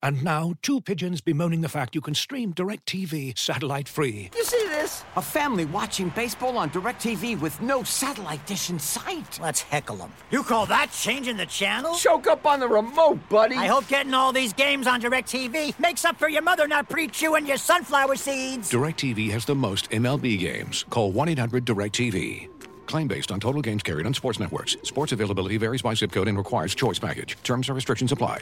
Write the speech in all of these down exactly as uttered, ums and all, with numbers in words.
And now, two pigeons bemoaning the fact you can stream DirecTV satellite-free. You see this? A family watching baseball on DirecTV with no satellite dish in sight. Let's heckle them. You call that changing the channel? Choke up on the remote, buddy. I hope getting all these games on DirecTV makes up for your mother not pre-chewing your sunflower seeds. DirecTV has the most M L B games. Call one eight hundred direct T V. Claim based on total games carried on sports networks. Sports availability varies by zip code and requires choice package. Terms and restrictions apply.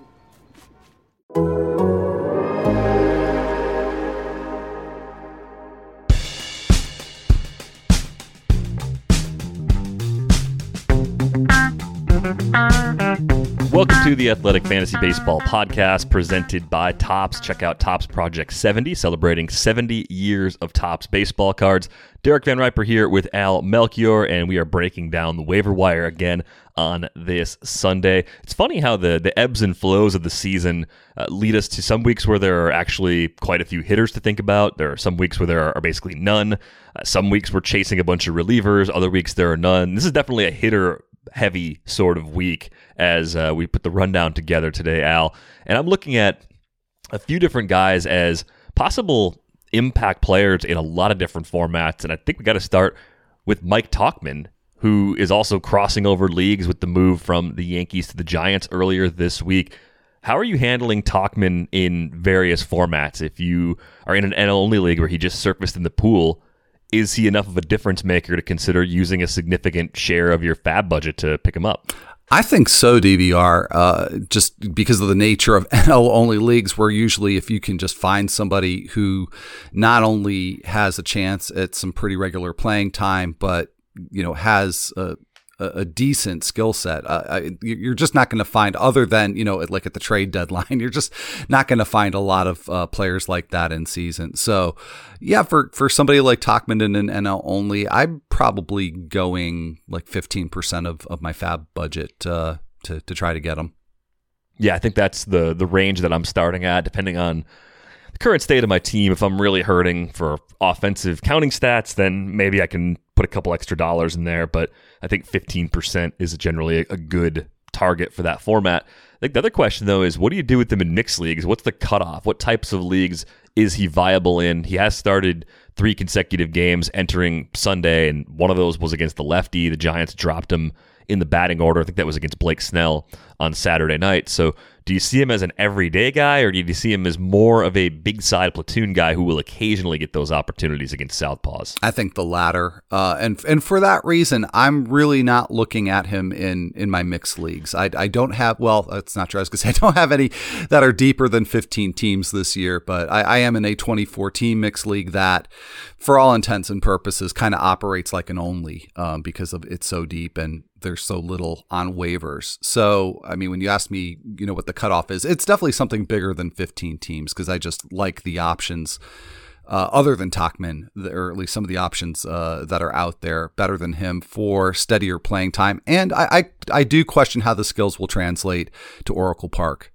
Welcome to the Athletic Fantasy Baseball Podcast presented by Topps. Check out Topps Project seventy, celebrating seventy years of Topps baseball cards. Derek Van Riper here with Al Melchior, and we are breaking down the waiver wire again on this Sunday. It's funny how the, the ebbs and flows of the season uh, lead us to some weeks where there are actually quite a few hitters to think about. There are some weeks where there are basically none. Uh, some weeks we're chasing a bunch of relievers. Other weeks there are none. This is definitely a hitter heavy sort of week as uh, we put the rundown together today, Al. And I'm looking at a few different guys as possible impact players in a lot of different formats. And I think we got to start with Mike Tauchman, who is also crossing over leagues with the move from the Yankees to the Giants earlier this week. How are you handling Tauchman in various formats? If you are in an N L-only league where he just surfaced in the pool, is he enough of a difference maker to consider using a significant share of your fab budget to pick him up? I think so, D V R, uh, just because of the nature of N L-only leagues, where usually if you can just find somebody who not only has a chance at some pretty regular playing time, but you know has a, a decent skill set, uh, you're just not going to find, other than, you know, like at the trade deadline, you're just not going to find a lot of uh, players like that in season. So, yeah, for, for somebody like Tauchman in an N L only, I'm probably going like fifteen percent of, of my fab budget uh, to to try to get him. Yeah, I think that's the the range that I'm starting at, depending on the current state of my team. If I'm really hurting for offensive counting stats, then maybe I can put a couple extra dollars in there, but I think fifteen percent is generally a, a good target for that format. I think the other question, though, is what do you do with them in mixed leagues? What's the cutoff? What types of leagues is he viable in? He has started three consecutive games entering Sunday, and one of those was against the lefty. The Giants dropped him in the batting order. I think that was against Blake Snell on Saturday night. So do you see him as an everyday guy, or do you see him as more of a big side platoon guy who will occasionally get those opportunities against southpaws? I think the latter. Uh, and and for that reason, I'm really not looking at him in, in my mixed leagues. I, I don't have, well, that's not true. I was going to say I don't have any that are deeper than fifteen teams this year, but I, I am in a twenty-four team mixed league that, for all intents and purposes, kind of operates like an only um, because of it's so deep and there's so little on waivers. So, I mean, when you ask me, you know, what the cutoff is, it's definitely something bigger than fifteen teams because I just like the options uh, other than Tauchman, or at least some of the options uh, that are out there better than him for steadier playing time. And I, I, I do question how the skills will translate to Oracle Park.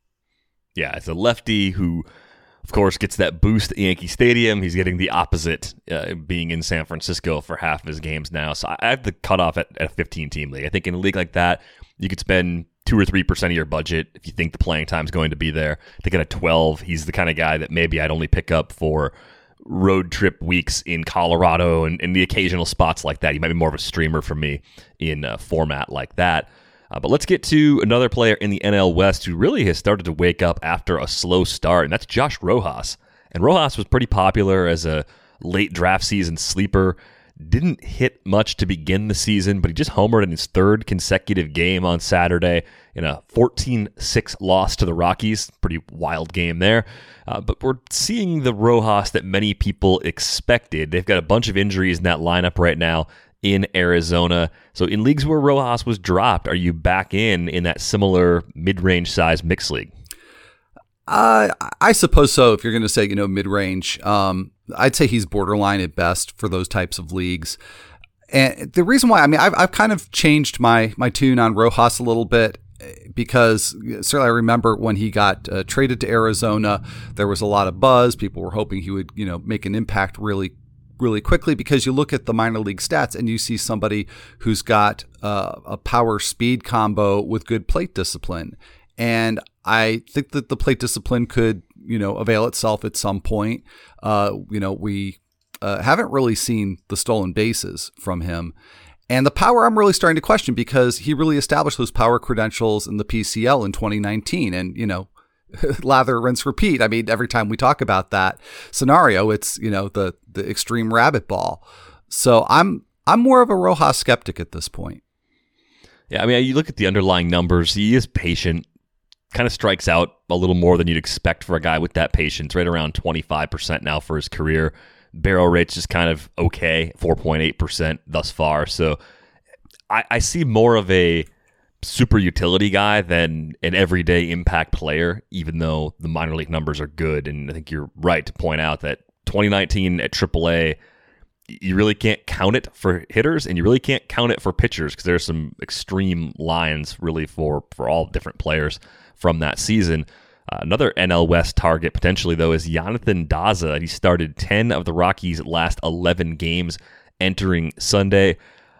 Yeah, it's a lefty who, of course, gets that boost at Yankee Stadium. He's getting the opposite, uh, being in San Francisco for half of his games now. So I have the cutoff at, at a fifteen-team league. I think in a league like that, you could spend two or three percent of your budget if you think the playing time is going to be there. I think at a twelve, he's the kind of guy that maybe I'd only pick up for road trip weeks in Colorado and, and the occasional spots like that. He might be more of a streamer for me in a format like that. Uh, but let's get to another player in the N L West who really has started to wake up after a slow start, and that's Josh Rojas. And Rojas was pretty popular as a late draft season sleeper. Didn't hit much to begin the season, but he just homered in his third consecutive game on Saturday in a fourteen six loss to the Rockies. Pretty wild game there. Uh, but we're seeing the Rojas that many people expected. They've got a bunch of injuries in that lineup right now in Arizona. So in leagues where Rojas was dropped, are you back in in that similar mid-range size mixed league? Uh, I suppose so. If you're going to say, you know, mid-range, um, I'd say he's borderline at best for those types of leagues. And the reason why, I mean, I've, I've kind of changed my, my tune on Rojas a little bit because certainly I remember when he got uh, traded to Arizona, there was a lot of buzz. People were hoping he would, you know, make an impact really really quickly because you look at the minor league stats and you see somebody who's got uh, a power speed combo with good plate discipline. And I think that the plate discipline could, you know, avail itself at some point. Uh, you know, we uh, haven't really seen the stolen bases from him. And the power I'm really starting to question because he really established those power credentials in the P C L in twenty nineteen. And, you know, lather, rinse, repeat. I mean, every time we talk about that scenario, it's, you know, the the extreme rabbit ball. So I'm I'm more of a Rojas skeptic at this point. Yeah, I mean, you look at the underlying numbers. He is patient, kind of strikes out a little more than you'd expect for a guy with that patience, right around twenty-five percent now for his career. Barrel rate's just kind of okay, four point eight percent thus far. So I, I see more of a super utility guy than an everyday impact player, even though the minor league numbers are good. And I think you're right to point out that twenty nineteen at triple A, you really can't count it for hitters and you really can't count it for pitchers because there's some extreme lines really for, for all different players from that season. Uh, another N L West target potentially, though, is Jonathan Daza. He started ten of the Rockies' last eleven games entering Sunday.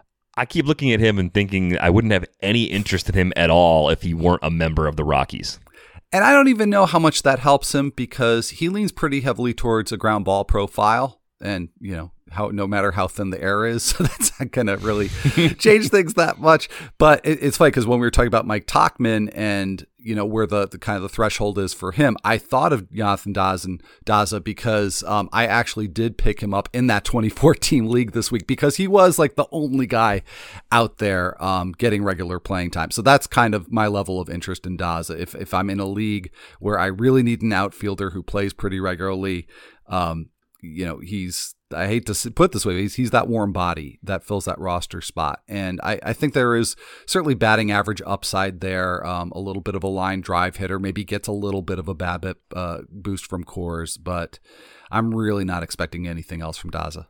I keep looking at him and thinking I wouldn't have any interest in him at all if he weren't a member of the Rockies. And I don't even know how much that helps him because he leans pretty heavily towards a ground ball profile. And, you know, how no matter how thin the air is, so that's not going to really change things that much. But it, it's funny because when we were talking about Mike Tauchman and, you know, where the, the kind of the threshold is for him, I thought of Jonathan Daza, Daza because um, I actually did pick him up in that twenty fourteen league this week because he was like the only guy out there um, getting regular playing time. So that's kind of my level of interest in Daza. If, if I'm in a league where I really need an outfielder who plays pretty regularly, um, you know, he's, I hate to put it this way, he's, he's that warm body that fills that roster spot. And I, I think there is certainly batting average upside there, um, a little bit of a line drive hitter, maybe gets a little bit of a BABIP uh, boost from Coors, but I'm really not expecting anything else from Daza.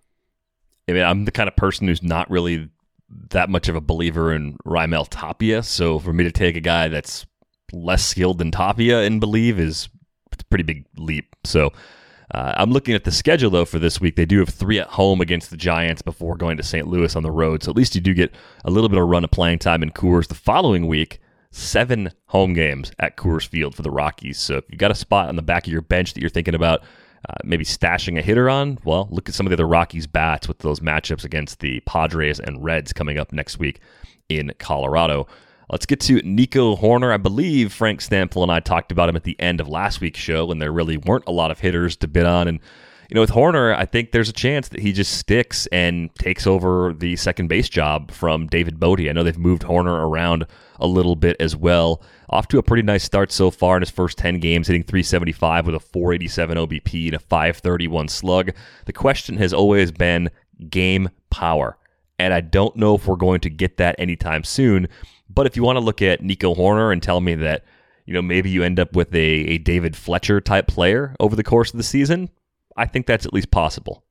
I mean, I'm the kind of person who's not really that much of a believer in Raimel Tapia. So for me to take a guy that's less skilled than Tapia and believe is it's a pretty big leap. So Uh, I'm looking at the schedule, though, for this week. They do have three at home against the Giants before going to Saint Louis on the road. So at least you do get a little bit of run of playing time in Coors. The following week, seven home games at Coors Field for the Rockies. So if you've got a spot on the back of your bench that you're thinking about uh, maybe stashing a hitter on, well, look at some of the other Rockies bats with those matchups against the Padres and Reds coming up next week in Colorado. Let's get to Nico Hoerner. I believe Frank Stampfl and I talked about him at the end of last week's show when there really weren't a lot of hitters to bid on. And, you know, with Hoerner, I think there's a chance that he just sticks and takes over the second base job from David Bote. I know they've moved Hoerner around a little bit as well. Off to a pretty nice start so far in his first ten games, hitting three seventy-five with a four eighty-seven O B P and a five thirty-one slug. The question has always been game power. And I don't know if we're going to get that anytime soon. But if you want to look at Nico Hoerner and tell me that, you know, maybe you end up with a, a David Fletcher type player over the course of the season, I think that's at least possible.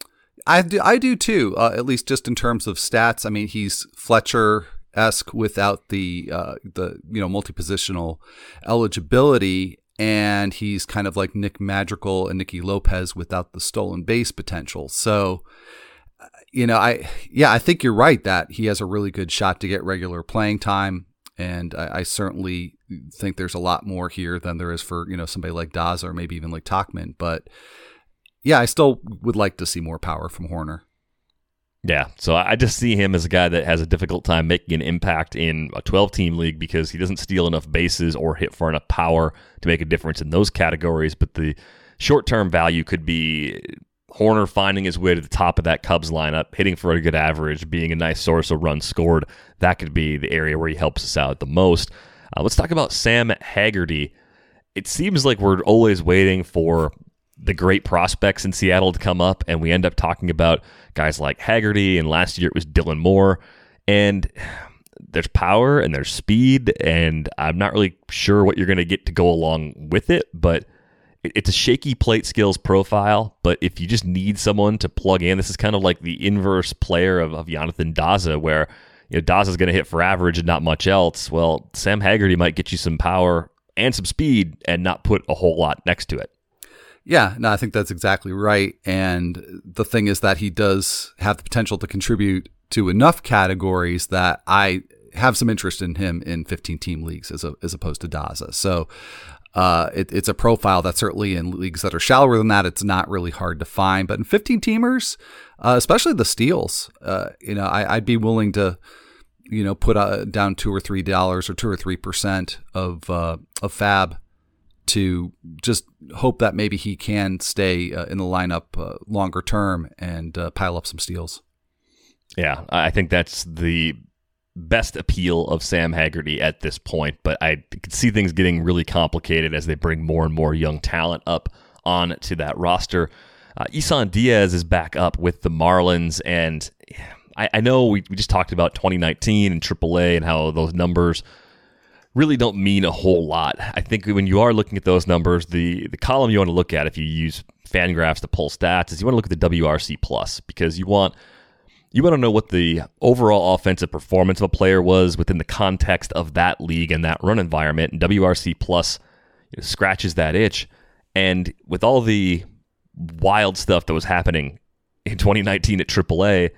I do, I do too, uh, at least just in terms of stats. I mean, he's Fletcher-esque without the, uh, the you know, multi-positional eligibility, and he's kind of like Nick Madrigal and Nicky Lopez without the stolen base potential. So, you know, I yeah, I think you're right that he has a really good shot to get regular playing time, and I, I certainly think there's a lot more here than there is for, you know, somebody like Daza or maybe even like Tauchman. But yeah, I still would like to see more power from Hoerner. Yeah, so I just see him as a guy that has a difficult time making an impact in a twelve-team league because he doesn't steal enough bases or hit for enough power to make a difference in those categories. But the short-term value could be Hoerner finding his way to the top of that Cubs lineup, hitting for a good average, being a nice source of runs scored. That could be the area where he helps us out the most. Uh, let's talk about Sam Haggerty. It seems like we're always waiting for the great prospects in Seattle to come up, and we end up talking about guys like Haggerty, and last year it was Dylan Moore. And there's power and there's speed, and I'm not really sure what you're going to get to go along with it, but it's a shaky plate skills profile, but if you just need someone to plug in, this is kind of like the inverse player of, of Jonathan Daza, where, you know, Daza's going to hit for average and not much else. Well, Sam Haggerty might get you some power and some speed and not put a whole lot next to it. Yeah, no, I think that's exactly right. And the thing is that he does have the potential to contribute to enough categories that I have some interest in him in fifteen-team leagues as a, as opposed to Daza. So uh, it, it's a profile that certainly in leagues that are shallower than that, it's not really hard to find. But in fifteen-teamers, uh, especially the steals, uh, you know, I, I'd be willing to, you know, put uh, down two or three dollars or two or three percent of uh, of Fab to just hope that maybe he can stay uh, in the lineup uh, longer term and uh, pile up some steals. Yeah, I think that's the best appeal of Sam Haggerty at this point, but I could see things getting really complicated as they bring more and more young talent up on to that roster. Uh, Isan Diaz is back up with the Marlins, and I, I know we, we just talked about twenty nineteen and triple A and how those numbers really don't mean a whole lot. I think when you are looking at those numbers, the, the column you want to look at if you use Fangraphs to pull stats is you want to look at the W R C plus, because you want You want to know what the overall offensive performance of a player was within the context of that league and that run environment. And W R C Plus you know, scratches that itch. And with all the wild stuff that was happening in twenty nineteen at triple A,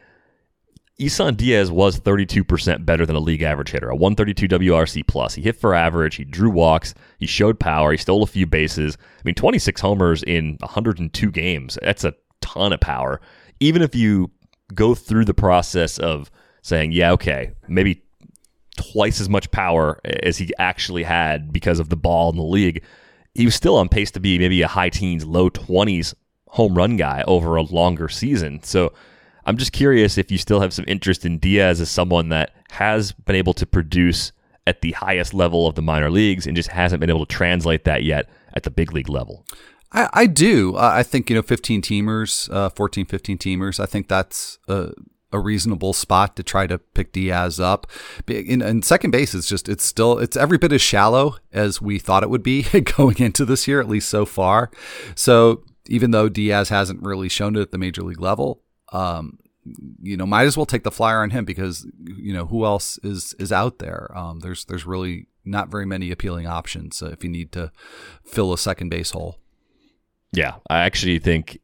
Isan Diaz was thirty-two percent better than a league average hitter, a one thirty-two W R C Plus. He hit for average, he drew walks, he showed power, he stole a few bases. I mean, twenty-six homers in one hundred two games. That's a ton of power. Even if you go through the process of saying, yeah, okay, maybe twice as much power as he actually had because of the ball in the league, he was still on pace to be maybe a high teens, low twenties home run guy over a longer season. So I'm just curious if you still have some interest in Diaz as someone that has been able to produce at the highest level of the minor leagues and just hasn't been able to translate that yet at the big league level. I, I do. Uh, I think, you know, fifteen teamers, uh, fourteen, fifteen teamers, I think that's a, a reasonable spot to try to pick Diaz up. In, in second base, it's just, it's still, it's every bit as shallow as we thought it would be going into this year, at least so far. So even though Diaz hasn't really shown it at the major league level, um, you know, might as well take the flyer on him because, you know, who else is, is out there? Um, there's, there's really not very many appealing options uh, if you need to fill a second base hole. Yeah, I actually think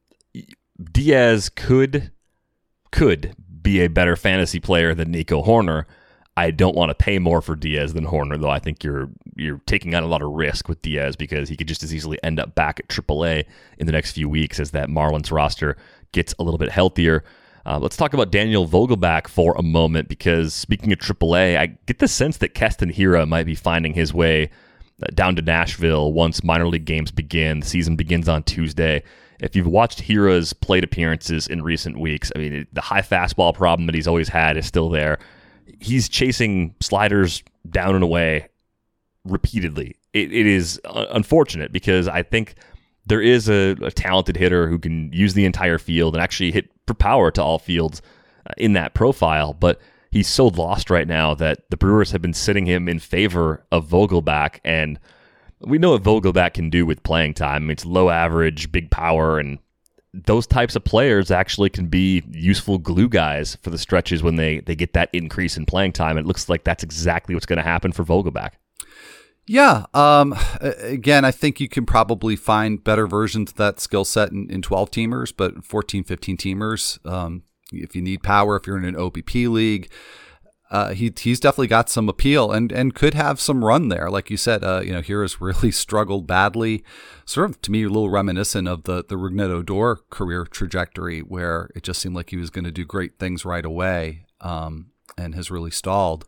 Diaz could could be a better fantasy player than Nico Hoerner. I don't want to pay more for Diaz than Hoerner, though. I think you're you're taking on a lot of risk with Diaz because he could just as easily end up back at triple A in the next few weeks as that Marlins roster gets a little bit healthier. Uh, let's talk about Daniel Vogelbach for a moment because speaking of triple A, I get the sense that Keston Hiura might be finding his way down to Nashville once minor league games begin. The season begins on Tuesday. If you've watched Hiura's plate appearances in recent weeks, I mean, it, the high fastball problem that he's always had is still there. He's chasing sliders down and away repeatedly. It, it is unfortunate because I think there is a, a talented hitter who can use the entire field and actually hit for power to all fields uh, in that profile, but he's so lost right now that the Brewers have been sitting him in favor of Vogelbach, and we know what Vogelbach can do with playing time. I mean, it's low average, big power, and those types of players actually can be useful glue guys for the stretches when they, they get that increase in playing time. It looks like that's exactly what's going to happen for Vogelbach. Yeah. Um, again, I think you can probably find better versions of that skill set in, in twelve-teamers, but fourteen, fifteen-teamers, um, if you need power, if you're in an O B P league, uh, he he's definitely got some appeal and, and could have some run there. Like you said, uh, you know, Hiura's really struggled badly, sort of to me a little reminiscent of the, the Rougned Odor career trajectory where it just seemed like he was going to do great things right away um, and has really stalled.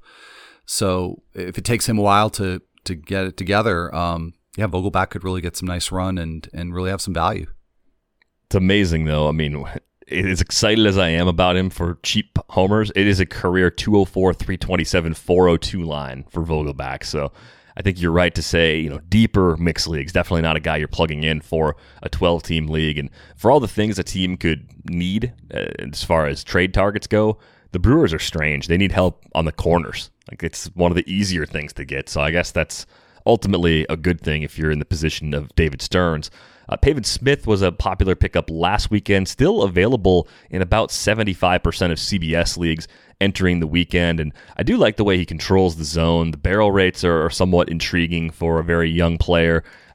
So if it takes him a while to, to get it together, um, yeah, Vogelbach could really get some nice run and, and really have some value. It's amazing though. I mean, as excited as I am about him for cheap homers, it is a career two oh four, three twenty-seven, four oh two line for Vogelbach. So I think you're right to say, you know, deeper mixed leagues, definitely not a guy you're plugging in for a twelve-team league. And for all the things a team could need uh, as far as trade targets go, the Brewers are strange. They need help on the corners. Like it's one of the easier things to get. So I guess that's ultimately a good thing if you're in the position of David Stearns. Uh, Pavin Smith was a popular pickup last weekend, still available in about seventy-five percent of C B S leagues entering the weekend. And I do like the way he controls the zone. The barrel rates are, are somewhat intriguing for a very young player.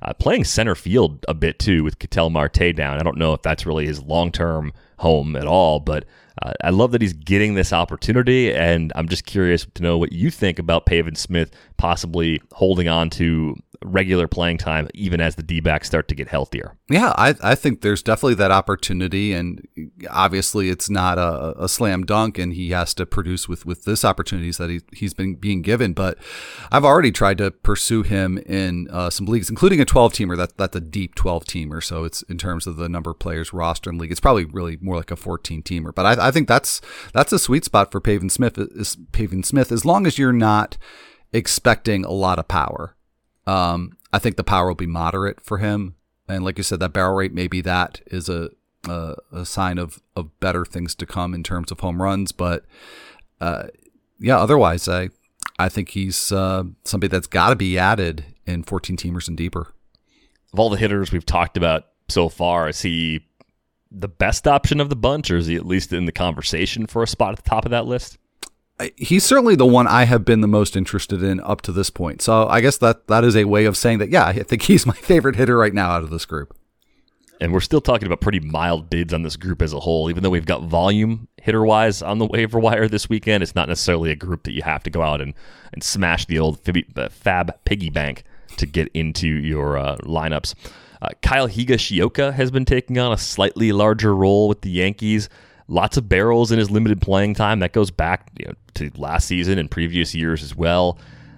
uh, playing center field a bit too with Ketel Marte down. I don't know if that's really his long-term home at all, but uh, I love that he's getting this opportunity, and I'm just curious to know what you think about Pavin Smith possibly holding on to regular playing time even as the D-backs start to get healthier. Yeah, I, I think there's definitely that opportunity, and obviously it's not a, a slam dunk, and he has to produce with, with this opportunities that he, he's been being given. But I've already tried to pursue him in uh, some leagues, including a twelve-teamer. That, that's a deep twelve-teamer, so it's in terms of the number of players roster in the league, it's probably really more like a fourteen-teamer. But I, I think that's that's a sweet spot for Pavin Smith, is Pavin Smith, as long as you're not expecting a lot of power. Um, I think the power will be moderate for him. And like you said, that barrel rate, maybe that is a a, a sign of, of better things to come in terms of home runs. But uh, yeah, otherwise, I I think he's uh, somebody that's got to be added in fourteen-teamers and deeper. Of all the hitters we've talked about so far, is he the best option of the bunch, or is he at least in the conversation for a spot at the top of that list? He's certainly the one I have been the most interested in up to this point. So I guess that that is a way of saying that, yeah, I think he's my favorite hitter right now out of this group. And we're still talking about pretty mild bids on this group as a whole. Even though we've got volume hitter-wise on the waiver wire this weekend, it's not necessarily a group that you have to go out and, and smash the old fab piggy bank to get into your uh, lineups. Uh, Kyle Higashioka has been taking on a slightly larger role with the Yankees. Lots of barrels in his limited playing time. That goes back, you know, to last season and previous years as well.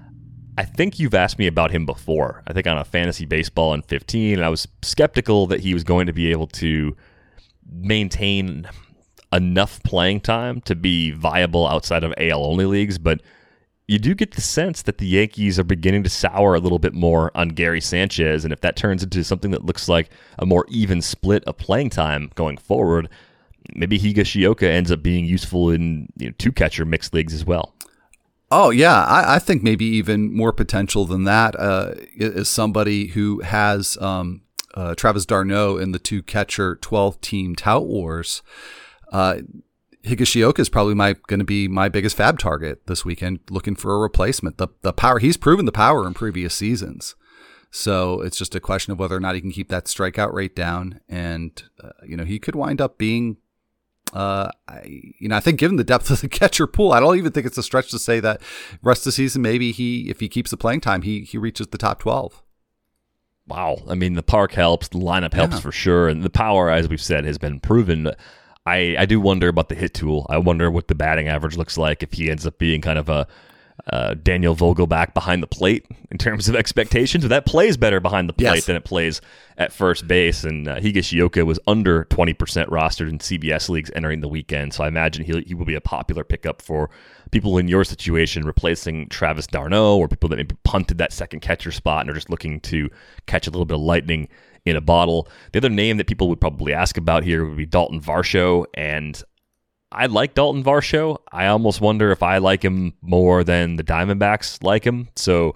I think you've asked me about him before. I think on a fantasy baseball in fifteen, and I was skeptical that he was going to be able to maintain enough playing time to be viable outside of A L-only leagues, but you do get the sense that the Yankees are beginning to sour a little bit more on Gary Sanchez, and if that turns into something that looks like a more even split of playing time going forward, maybe Higashioka ends up being useful in, you know, two-catcher mixed leagues as well. Oh, yeah. I, I think maybe even more potential than that uh, is somebody who has um, uh, Travis d'Arnaud in the two-catcher twelve-team Tout Wars. Uh, Higashioka is probably my going to be my biggest fab target this weekend, looking for a replacement. The the power he's proven the power in previous seasons. So it's just a question of whether or not he can keep that strikeout rate down. And, uh, you know, he could wind up being, uh, I, you know, I think given the depth of the catcher pool, I don't even think it's a stretch to say that rest of the season, maybe he, if he keeps the playing time, he he reaches the top twelve. Wow. I mean, the park helps, the lineup helps Yeah. for sure. And the power, as we've said, has been proven. I, I do wonder about the hit tool. I wonder what the batting average looks like if he ends up being kind of a Uh, Daniel Vogelbach behind the plate in terms of expectations. But that plays better behind the plate Yes. than it plays at first base. And uh, Higashioka was under twenty percent rostered in C B S leagues entering the weekend. So I imagine he he will be a popular pickup for people in your situation, replacing Travis d'Arnaud, or people that maybe punted that second catcher spot and are just looking to catch a little bit of lightning in a bottle. The other name that people would probably ask about here would be Dalton Varsho, and I like Dalton Varsho. I almost wonder if I like him more than the Diamondbacks like him. So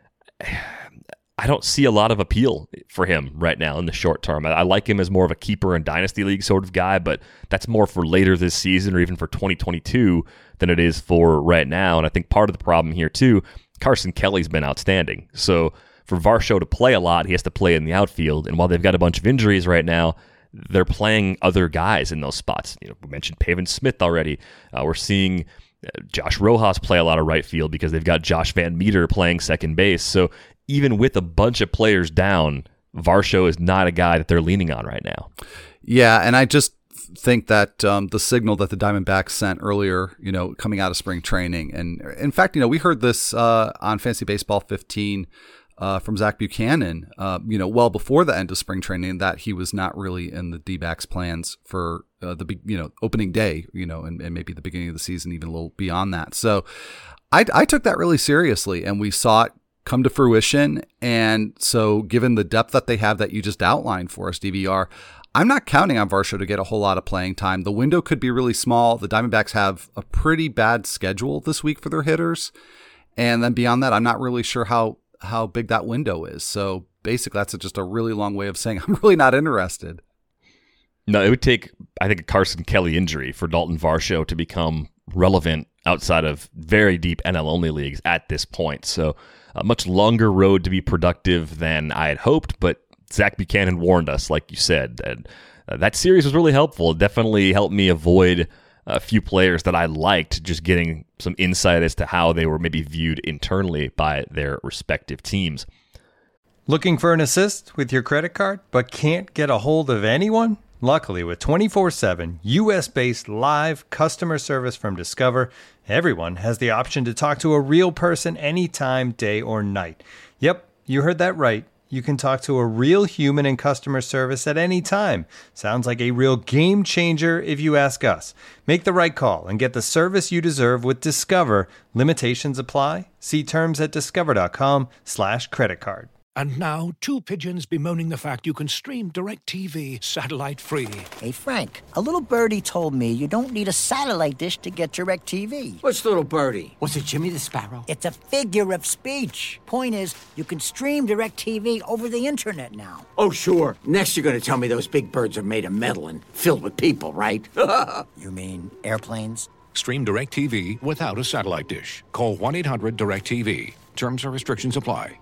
I don't see a lot of appeal for him right now in the short term. I, I like him as more of a keeper and dynasty league sort of guy, but that's more for later this season or even for twenty twenty-two than it is for right now. And I think part of the problem here too, Carson Kelly's been outstanding. So for Varsho to play a lot, he has to play in the outfield. And while they've got a bunch of injuries right now, they're playing other guys in those spots. You know, we mentioned Pavin Smith already. Uh, we're seeing uh, Josh Rojas play a lot of right field because they've got Josh Van Meter playing second base. So even with a bunch of players down, Varsho is not a guy that they're leaning on right now. Yeah, and I just think that um, the signal that the Diamondbacks sent earlier, you know, coming out of spring training, and in fact, you know, we heard this uh, on Fantasy Baseball fifteen Uh, from Zach Buchanan, uh, you know, well before the end of spring training, that he was not really in the D-backs plans for uh, the big, you know, opening day, you know, and, and maybe the beginning of the season, even a little beyond that. So I, I took that really seriously, and we saw it come to fruition. And so given the depth that they have that you just outlined for us, D V R, I'm not counting on Varsho to get a whole lot of playing time. The window could be really small. The Diamondbacks have a pretty bad schedule this week for their hitters. And then beyond that, I'm not really sure how how big that window is. So basically that's just a really long way of saying I'm really not interested. No, it would take, I think, a Carson Kelly injury for Dalton Varsho to become relevant outside of very deep N L-only leagues at this point. So a much longer road to be productive than I had hoped, but Zach Buchanan warned us, like you said, and uh, that series was really helpful. It definitely helped me avoid a few players that I liked, just getting some insight as to how they were maybe viewed internally by their respective teams. Looking for an assist with your credit card, but can't get a hold of anyone? Luckily, with twenty-four seven U S-based live customer service from Discover, everyone has the option to talk to a real person anytime, day or night. Yep, you heard that right. You can talk to a real human in customer service at any time. Sounds like a real game changer if you ask us. Make the right call and get the service you deserve with Discover. Limitations apply. See terms at discover.com slash credit card. And now, two pigeons bemoaning the fact you can stream DirecTV satellite-free. Hey, Frank, a little birdie told me you don't need a satellite dish to get DirecTV. Which little birdie? Was it Jimmy the Sparrow? It's a figure of speech. Point is, you can stream DirecTV over the internet now. Oh, sure. Next you're going to tell me those big birds are made of metal and filled with people, right? You mean airplanes? Stream DirecTV without a satellite dish. Call one eight hundred direct T V. Terms and restrictions apply.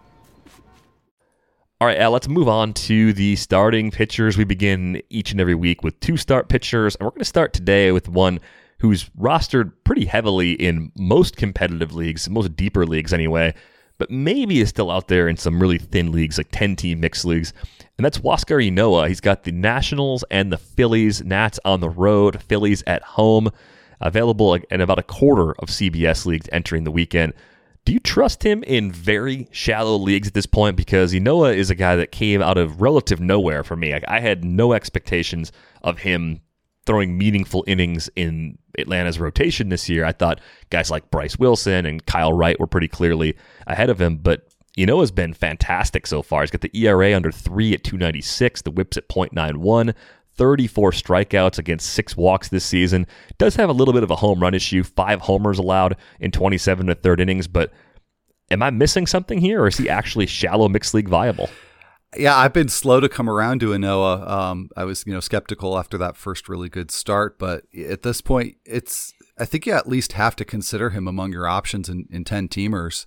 All right, Al, let's move on to the starting pitchers. We begin each and every week with two start pitchers, and we're going to start today with one who's rostered pretty heavily in most competitive leagues, most deeper leagues anyway, but maybe is still out there in some really thin leagues, like ten-team mixed leagues, and that's Huascar Ynoa. He's got the Nationals and the Phillies, Nats on the road, Phillies at home, available in about a quarter of C B S leagues entering the weekend. Do you trust him in very shallow leagues at this point? Because Ynoa is a guy that came out of relative nowhere for me. Like, I had no expectations of him throwing meaningful innings in Atlanta's rotation this year. I thought guys like Bryce Wilson and Kyle Wright were pretty clearly ahead of him, but Ynoa's been fantastic so far. He's got the E R A under three at two ninety-six, the whip's at point nine one, thirty-four strikeouts against six walks this season. Does have a little bit of a home run issue, five homers allowed in twenty-seven to third innings, but am I missing something here, or is he actually shallow mixed league viable? Yeah, I've been slow to come around to Ynoa. Um, I was, you know, skeptical after that first really good start, but at this point, it's I think you at least have to consider him among your options in, in ten-teamers.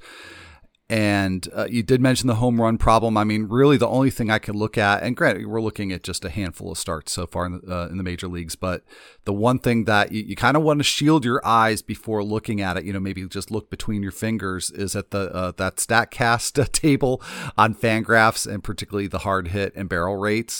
And uh, you did mention the home run problem. I mean, really the only thing I can look at, and granted, we're looking at just a handful of starts so far in the, uh, in the major leagues, but the one thing that you, you kind of want to shield your eyes before looking at it, you know, maybe just look between your fingers, is at the uh, that StatCast table on Fangraphs, and particularly the hard hit and barrel rates.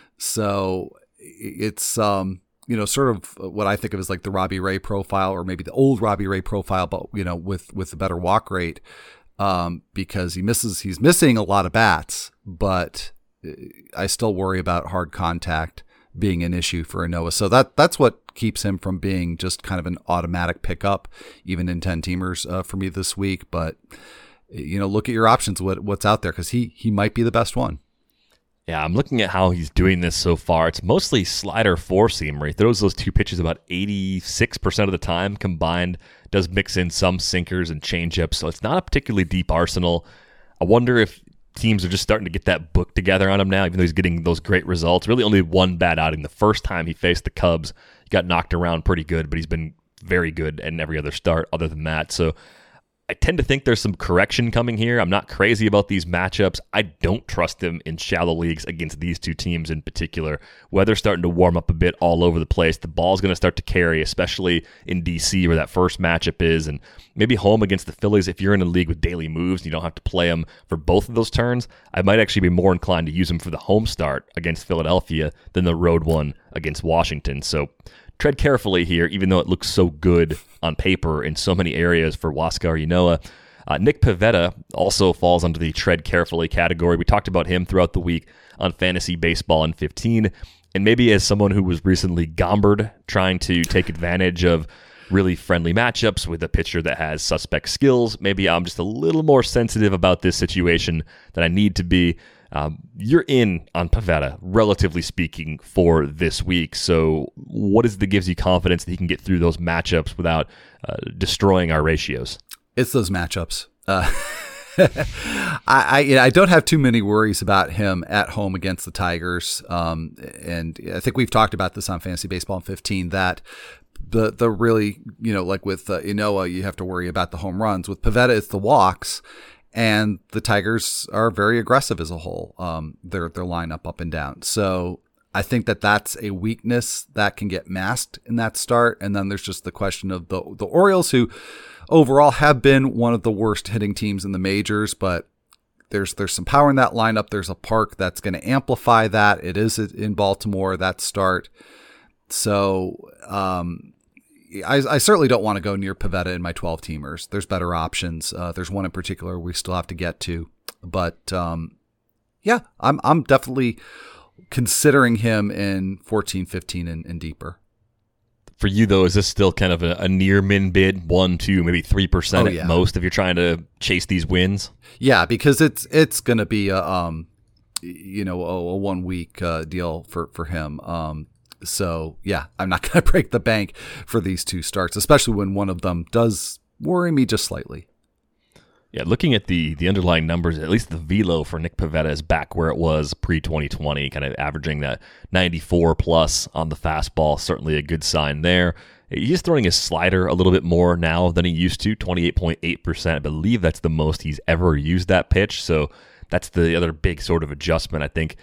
So it's, um, you know, sort of what I think of as like the Robbie Ray profile, or maybe the old Robbie Ray profile, but, you know, with, with a better walk rate. Um, because he misses, he's missing a lot of bats, but I still worry about hard contact being an issue for Ynoa. So that that's what keeps him from being just kind of an automatic pickup, even in ten-teamers uh, for me this week. But, you know, look at your options, what what's out there, because he he might be the best one. Yeah, I'm looking at how he's doing this so far. It's mostly slider four-seam, where he throws those two pitches about eighty-six percent of the time combined, does mix in some sinkers and changeups, so it's not a particularly deep arsenal. I wonder if teams are just starting to get that book together on him now, even though he's getting those great results. Really only one bad outing. The first time he faced the Cubs, he got knocked around pretty good, but he's been very good in every other start other than that. So I tend to think there's some correction coming here. I'm not crazy about these matchups. I don't trust him in shallow leagues against these two teams in particular. Weather's starting to warm up a bit all over the place. The ball's going to start to carry, especially in D C where that first matchup is, and maybe home against the Phillies. If you're in a league with daily moves and you don't have to play him for both of those turns, I might actually be more inclined to use him for the home start against Philadelphia than the road one against Washington. So tread carefully here, even though it looks so good on paper in so many areas for Huascar Ynoa. Uh, Nick Pivetta also falls under the tread carefully category. We talked about him throughout the week on Fantasy Baseball in fifteen, and maybe as someone who was recently gombered trying to take advantage of really friendly matchups with a pitcher that has suspect skills, maybe I'm just a little more sensitive about this situation than I need to be. Um, you're in on Pivetta, relatively speaking, for this week. So what is it that gives you confidence that he can get through those matchups without uh, destroying our ratios? It's those matchups. Uh, I I, you know, I don't have too many worries about him at home against the Tigers. Um, and I think we've talked about this on Fantasy Baseball in fifteen, that the the really, you know, like with uh, Inoa, you have to worry about the home runs. With Pivetta, it's the walks, and the Tigers are very aggressive as a whole. Um, their their lineup up and down. So I think that that's a weakness that can get masked in that start. And then there's just the question of the the Orioles, who overall have been one of the worst hitting teams in the majors, but there's there's some power in that lineup. There's a park that's going to amplify that. It is in Baltimore, that start. So um, I, I certainly don't want to go near Pivetta in my twelve teamers. There's better options. Uh, there's one in particular we still have to get to, but um, yeah, I'm I'm definitely considering him in fourteen, fifteen, and, and deeper. For you, though, is this still kind of a, a near min bid, one, two, maybe three percent Oh, at yeah. most if you're trying to chase these wins? Yeah, because it's it's going to be a um, you know, a, a one week uh, deal for for him. Um, so yeah, I'm not going to break the bank for these two starts, especially when one of them does worry me just slightly. Yeah, looking at the the underlying numbers, at least the velo for Nick Pivetta is back where it was pre twenty twenty, kind of averaging that ninety-four plus on the fastball. Certainly a good sign there. He's throwing his slider a little bit more now than he used to, twenty-eight point eight percent. I believe that's the most he's ever used that pitch, so that's the other big sort of adjustment. I think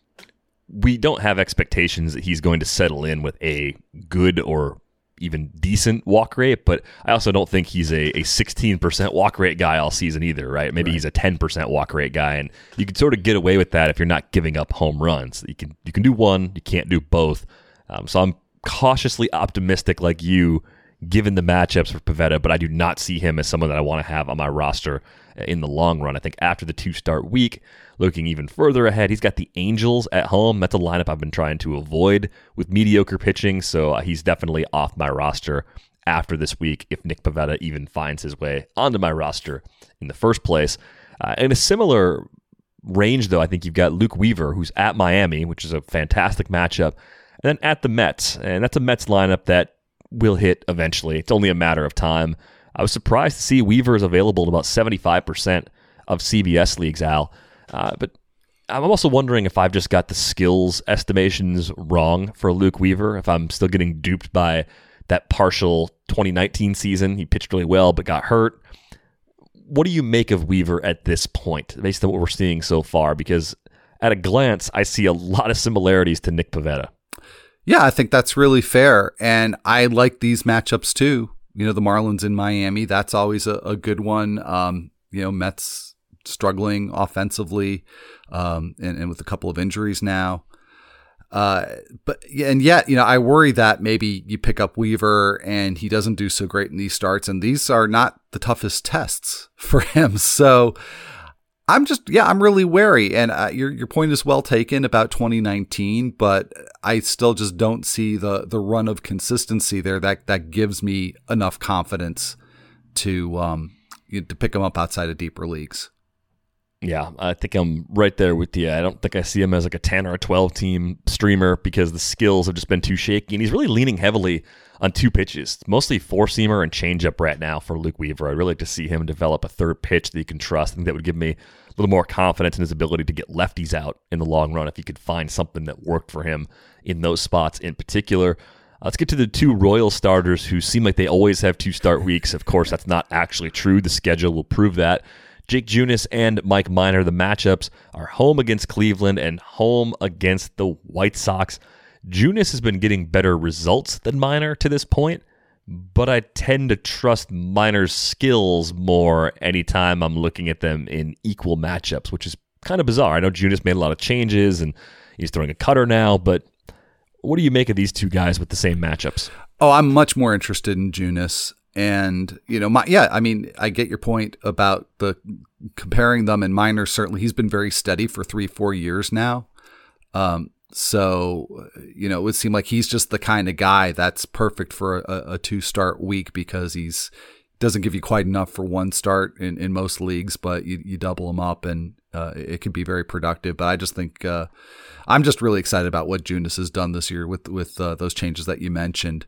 we don't have expectations that he's going to settle in with a good or even decent walk rate, but I also don't think he's a, a sixteen percent walk rate guy all season either, right? Maybe right. He's a ten percent walk rate guy, and you can sort of get away with that if you're not giving up home runs. You can you can do one, you can't do both. Um, so I'm cautiously optimistic like you, given the matchups for Pivetta, but I do not see him as someone that I want to have on my roster in the long run. I think after the two-start week, looking even further ahead, he's got the Angels at home. That's a lineup I've been trying to avoid with mediocre pitching, so he's definitely off my roster after this week if Nick Pivetta even finds his way onto my roster in the first place. Uh, in a similar range, though, I think you've got Luke Weaver, who's at Miami, which is a fantastic matchup, and then at the Mets, and that's a Mets lineup that will hit eventually. It's only a matter of time. I was surprised to see Weaver is available in about seventy-five percent of C B S leagues, Al. Uh, but I'm also wondering if I've just got the skills estimations wrong for Luke Weaver, if I'm still getting duped by that partial twenty nineteen season. He pitched really well but got hurt. What do you make of Weaver at this point, based on what we're seeing so far? Because at a glance, I see a lot of similarities to Nick Pivetta. Yeah, I think that's really fair. And I like these matchups too. You know, the Marlins in Miami, that's always a, a good one. Um, you know, Mets struggling offensively um, and, and with a couple of injuries now. Uh, but and yet, you know, I worry that maybe you pick up Weaver and he doesn't do so great in these starts. And these are not the toughest tests for him. So I'm just, yeah, I'm really wary. And uh, your your point is well taken about twenty nineteen, but I still just don't see the the run of consistency there that that gives me enough confidence to um to pick him up outside of deeper leagues. Yeah, I think I'm right there with you. I don't think I see him as like a ten or a twelve team streamer because the skills have just been too shaky, and he's really leaning heavily on two pitches, mostly four-seamer and changeup right now for Luke Weaver. I'd really like to see him develop a third pitch that he can trust. I think that would give me a little more confidence in his ability to get lefties out in the long run if he could find something that worked for him in those spots in particular. Uh, let's get to the two Royal starters who seem like they always have two start weeks. Of course, that's not actually true. The schedule will prove that. Jake Junis and Mike Minor, the matchups are home against Cleveland and home against the White Sox. Junis has been getting better results than Minor to this point, but I tend to trust Minor's skills more anytime I'm looking at them in equal matchups, which is kind of bizarre. I know Junis made a lot of changes and he's throwing a cutter now, but what do you make of these two guys with the same matchups? Oh, I'm much more interested in Junis. And, you know, my, yeah, I mean, I get your point about the comparing them, and Minor, certainly he's been very steady for three, four years now. Um, so, you know, it would seem like he's just the kind of guy that's perfect for a, a two start week because he's doesn't give you quite enough for one start in, in most leagues, but you, you double him up and uh, it can be very productive. But I just think uh, I'm just really excited about what Junis has done this year with, with uh, those changes that you mentioned.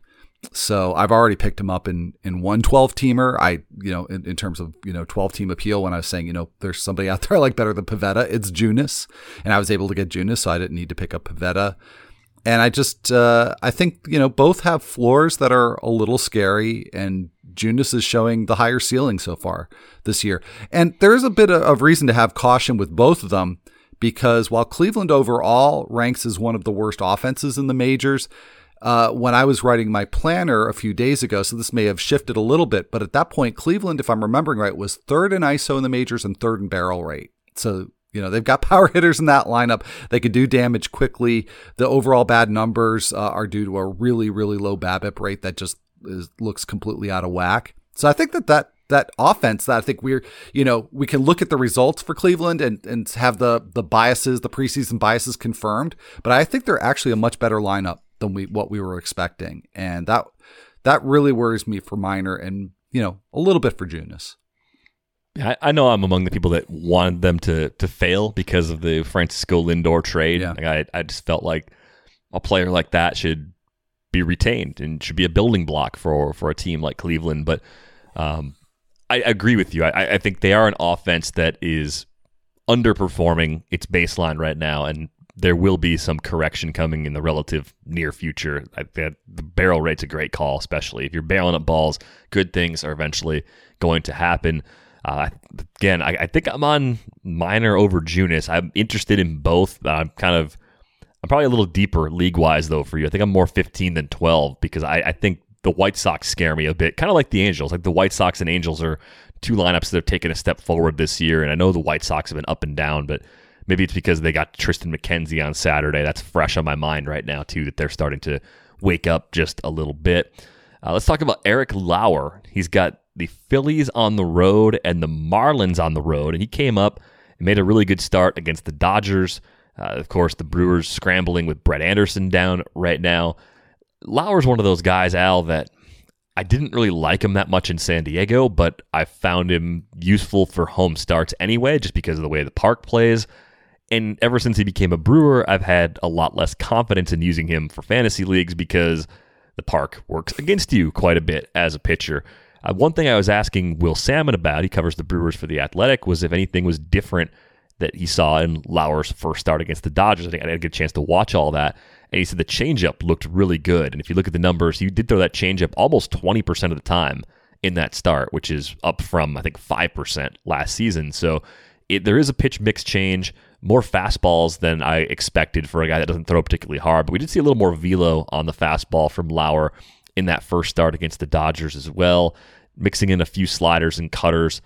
So I've already picked him up in, in one twelve teamer. I, you know, in, in terms of, you know, twelve team appeal, when I was saying, you know, there's somebody out there I like better than Pivetta, it's Junis, and I was able to get Junis, so I didn't need to pick up Pivetta. And I just, uh, I think, you know, both have floors that are a little scary, and Junis is showing the higher ceiling so far this year. And there's a bit of reason to have caution with both of them, because while Cleveland overall ranks as one of the worst offenses in the majors, uh, when I was writing my planner a few days ago, so this may have shifted a little bit, but at that point, Cleveland, if I'm remembering right, was third in I S O in the majors and third in barrel rate. So, you know, they've got power hitters in that lineup. They could do damage quickly. The overall bad numbers uh, are due to a really, really low BABIP rate that just is, looks completely out of whack. So I think that that, that offense that I think we're, you know, we can look at the results for Cleveland and, and have the, the biases, the preseason biases confirmed. But I think they're actually a much better lineup than we, what we were expecting. And that, that really worries me for Minor and, you know, a little bit for Junis. I, I know I'm among the people that wanted them to to fail because of the Francisco Lindor trade. Yeah. Like I, I just felt like a player like that should be retained and should be a building block for, for a team like Cleveland. But um, I agree with you. I, I think they are an offense that is underperforming its baseline right now, and there will be some correction coming in the relative near future. I think the barrel rate's a great call, especially if you're barreling up balls. Good things are eventually going to happen. Uh, again, I, I think I'm on Minor over Junis. I'm interested in both. I'm kind of, I'm probably a little deeper league-wise, though, for you. I think I'm more fifteen than twelve because I, I think the White Sox scare me a bit, kind of like the Angels. Like the White Sox and Angels are two lineups that have taken a step forward this year, and I know the White Sox have been up and down, but maybe it's because they got Tristan McKenzie on Saturday. That's fresh on my mind right now, too, that they're starting to wake up just a little bit. Uh, let's talk about Eric Lauer. He's got the Phillies on the road and the Marlins on the road, and he came up and made a really good start against the Dodgers. Uh, of course, the Brewers scrambling with Brett Anderson down right now. Lauer's one of those guys, Al, that I didn't really like him that much in San Diego, but I found him useful for home starts anyway, just because of the way the park plays. And ever since he became a Brewer, I've had a lot less confidence in using him for fantasy leagues because the park works against you quite a bit as a pitcher. Uh, one thing I was asking Will Salmon about, he covers the Brewers for The Athletic, was if anything was different that he saw in Lauer's first start against the Dodgers. I think I didn't get a chance to watch all that. And he said the changeup looked really good. And if you look at the numbers, he did throw that changeup almost twenty percent of the time in that start, which is up from, I think, five percent last season. So it, there is a pitch mix change, more fastballs than I expected for a guy that doesn't throw particularly hard. But we did see a little more velo on the fastball from Lauer in that first start against the Dodgers as well, mixing in a few sliders and cutters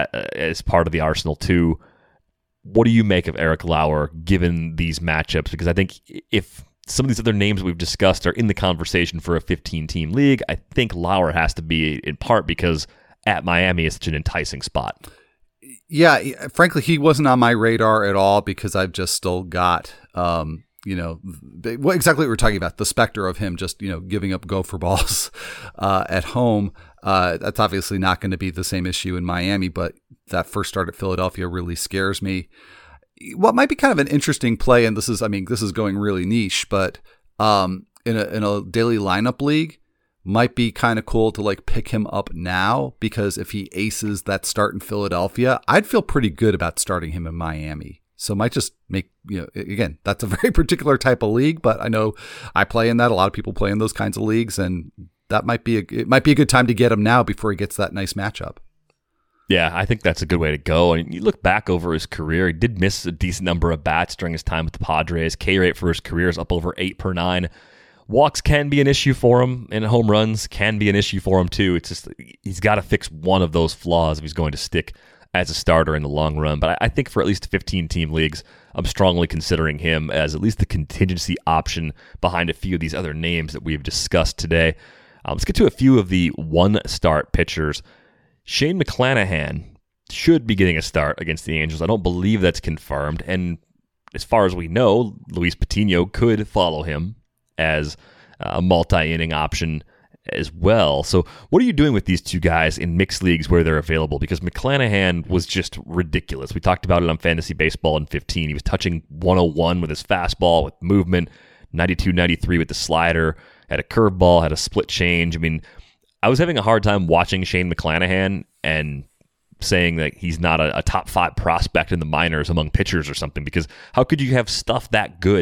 as part of the arsenal too. What do you make of Eric Lauer given these matchups? Because I think if some of these other names we've discussed are in the conversation for a fifteen-team league, I think Lauer has to be in part because at Miami is such an enticing spot. Yeah, frankly, he wasn't on my radar at all because I've just still got, um, you know, what exactly what we're talking about, the specter of him just, you know, giving up gopher balls uh, at home. Uh, that's obviously not going to be the same issue in Miami, but that first start at Philadelphia really scares me. What might be kind of an interesting play, and this is, I mean, this is going really niche, but um, in a in a daily lineup league, might be kind of cool to like pick him up now, because if he aces that start in Philadelphia, I'd feel pretty good about starting him in Miami. So might just make, you know, again, that's a very particular type of league, but I know I play in that. A lot of people play in those kinds of leagues, and that might be a, it might be a good time to get him now before he gets that nice matchup. Yeah, I think that's a good way to go. And you look back over his career, he did miss a decent number of bats during his time with the Padres. K rate for his career is up over eight per nine. Walks can be an issue for him, and home runs can be an issue for him too. It's just he's got to fix one of those flaws if he's going to stick as a starter in the long run. But I think for at least fifteen-team leagues, I'm strongly considering him as at least the contingency option behind a few of these other names that we've discussed today. Um, let's get to a few of the one-start pitchers. Shane McClanahan should be getting a start against the Angels. I don't believe that's confirmed. And as far as we know, Luis Patino could follow him as a multi-inning option as well. So what are you doing with these two guys in mixed leagues where they're available? Because McClanahan was just ridiculous. We talked about it on Fantasy Baseball in fifteen. He was touching one oh one with his fastball, with movement, ninety-two ninety-three with the slider, had a curveball, had a split change. I mean, I was having a hard time watching Shane McClanahan and saying that he's not a, a top five prospect in the minors among pitchers or something, because how could you have stuff that good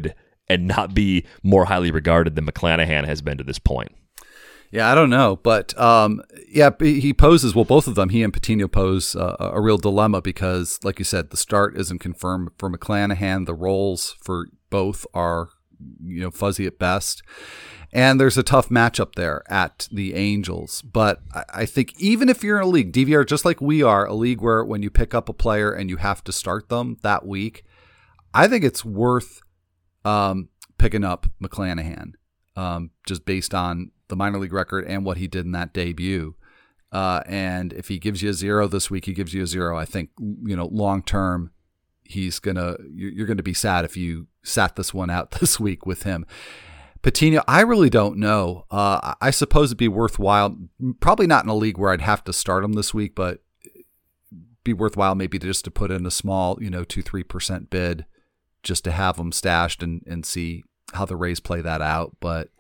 and not be more highly regarded than McClanahan has been to this point? Yeah, I don't know, but um, yeah, he poses, well, both of them, he and Patino pose uh, a real dilemma because, like you said, the start isn't confirmed for McClanahan. The roles for both are, you know, fuzzy at best. And there's a tough matchup there at the Angels. But I think even if you're in a league, D V R, just like we are, a league where when you pick up a player and you have to start them that week, I think it's worth um, picking up McClanahan um, just based on the minor league record and what he did in that debut. Uh, and if he gives you a zero this week, he gives you a zero. I think, you know, long term, he's gonna you're gonna be sad if you sat this one out this week with him. Patino, I really don't know. Uh, I suppose it'd be worthwhile, probably not in a league where I'd have to start him this week, but be worthwhile maybe just to put in a small, you know, two three percent bid just to have him stashed and and see how the Rays play that out. But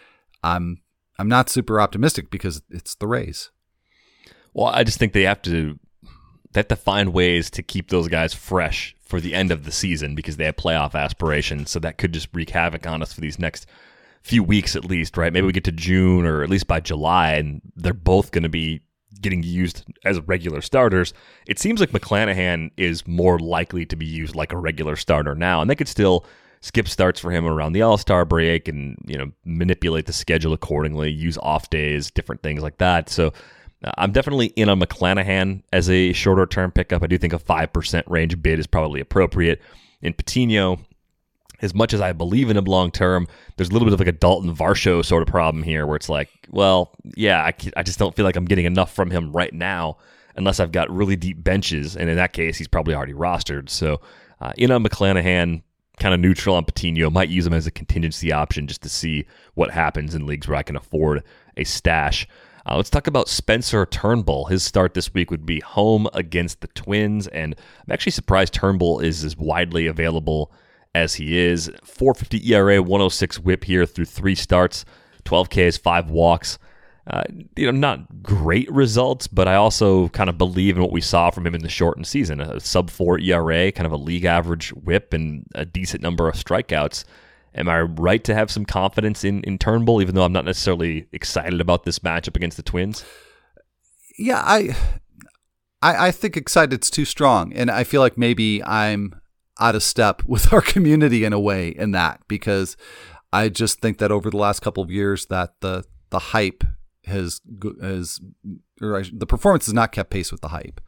I'm I'm not super optimistic because it's the Rays. Well, I just think they have to they have to find ways to keep those guys fresh for the end of the season because they have playoff aspirations. So that could just wreak havoc on us for these next few weeks at least, right? Maybe we get to June or at least by July, and they're both going to be getting used as regular starters. It seems like McClanahan is more likely to be used like a regular starter now, and they could still skip starts for him around the All-Star break and, you know, manipulate the schedule accordingly, use off days, different things like that. So uh, I'm definitely in on McClanahan as a shorter-term pickup. I do think a five percent range bid is probably appropriate. In Patino, as much as I believe in him long-term, there's a little bit of like a Dalton Varsho sort of problem here where it's like, well, yeah, I, I just don't feel like I'm getting enough from him right now unless I've got really deep benches, and in that case, he's probably already rostered. So uh, in on McClanahan, kind of neutral on Patino. Might use him as a contingency option just to see what happens in leagues where I can afford a stash. Uh, let's talk about Spencer Turnbull. His start this week would be home against the Twins, and I'm actually surprised Turnbull is as widely available as he is. four fifty E R A, one oh six whip here through three starts, twelve Ks, five walks. Uh, you know, not great results, but I also kind of believe in what we saw from him in the shortened season. A sub four E R A, kind of a league average whip, and a decent number of strikeouts. Am I right to have some confidence in, in Turnbull, even though I'm not necessarily excited about this matchup against the Twins? Yeah, I, I, I think excited's too strong, and I feel like maybe I'm out of step with our community in a way in that, because I just think that over the last couple of years that the the hype has has or the performance has not kept pace with the hype,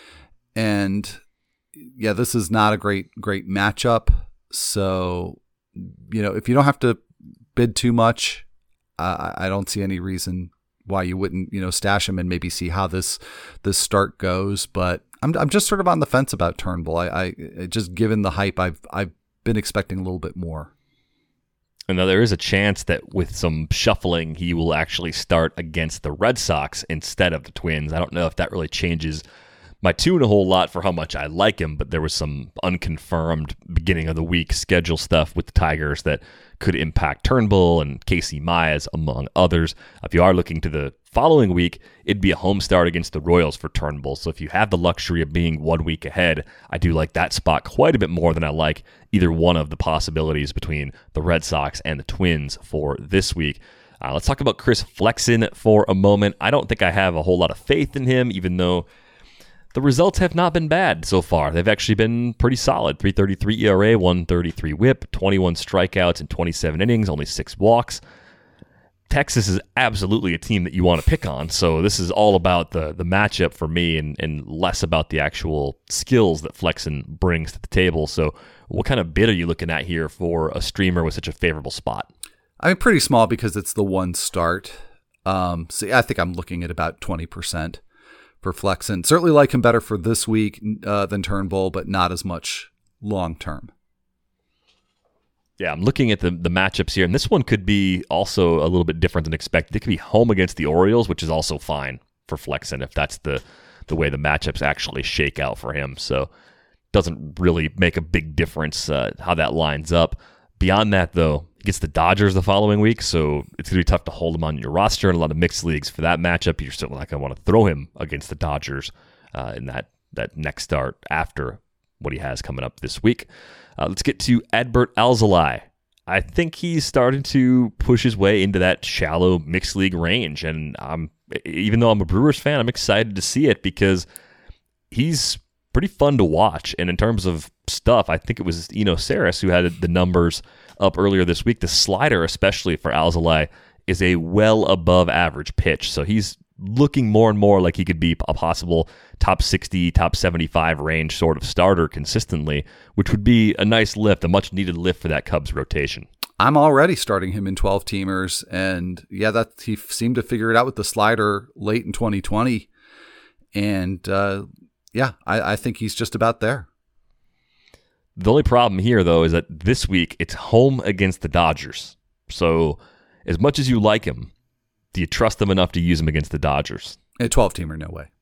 and yeah, this is not a great great matchup. So, you know, if you don't have to bid too much, uh, I don't see any reason why you wouldn't, you know, stash him and maybe see how this this start goes. But I'm I'm just sort of on the fence about Turnbull. I, I just given the hype, I've I've been expecting a little bit more. And now there is a chance that with some shuffling, he will actually start against the Red Sox instead of the Twins. I don't know if that really changes my tune a whole lot for how much I like him, but there was some unconfirmed beginning of the week schedule stuff with the Tigers that could impact Turnbull and Casey Mize, among others. If you are looking to the following week, it'd be a home start against the Royals for Turnbull. So if you have the luxury of being one week ahead, I do like that spot quite a bit more than I like either one of the possibilities between the Red Sox and the Twins for this week. Uh, let's talk about Chris Flexen for a moment. I don't think I have a whole lot of faith in him, even though the results have not been bad so far. They've actually been pretty solid. three thirty-three E R A, one thirty-three whip, twenty-one strikeouts in twenty-seven innings, only six walks. Texas is absolutely a team that you want to pick on, so this is all about the the matchup for me and, and less about the actual skills that Flexen brings to the table. So what kind of bid are you looking at here for a streamer with such a favorable spot? I mean, pretty small because it's the one start. Um, so I think I'm looking at about twenty percent. For Flexen. Certainly like him better for this week uh, than Turnbull, but not as much long term. Yeah, I'm looking at the, the matchups here, and this one could be also a little bit different than expected. It could be home against the Orioles, which is also fine for Flexen if that's the, the way the matchups actually shake out for him. So doesn't really make a big difference uh, how that lines up. Beyond that, though, he gets the Dodgers the following week, so it's going to be tough to hold him on your roster in a lot of mixed leagues for that matchup. You're still not going to want to throw him against the Dodgers uh, in that, that next start after what he has coming up this week. Uh, let's get to Adbert Alzolay. I I think he's starting to push his way into that shallow mixed league range. And I'm, even though I'm a Brewers fan, I'm excited to see it because he's pretty fun to watch. And in terms of stuff, I think it was Eno Saris who had the numbers up earlier this week. The slider, especially for Alzolay, is a well above average pitch. So he's looking more and more like he could be a possible top sixty, top seventy-five range sort of starter consistently, which would be a nice lift, a much needed lift for that Cubs rotation. I'm already starting him in twelve-teamers, and yeah, that he seemed to figure it out with the slider late in twenty twenty, and uh, yeah, I, I think he's just about there. The only problem here, though, is that this week it's home against the Dodgers. So as much as you like him, do you trust them enough to use him against the Dodgers? A twelve-teamer, no way.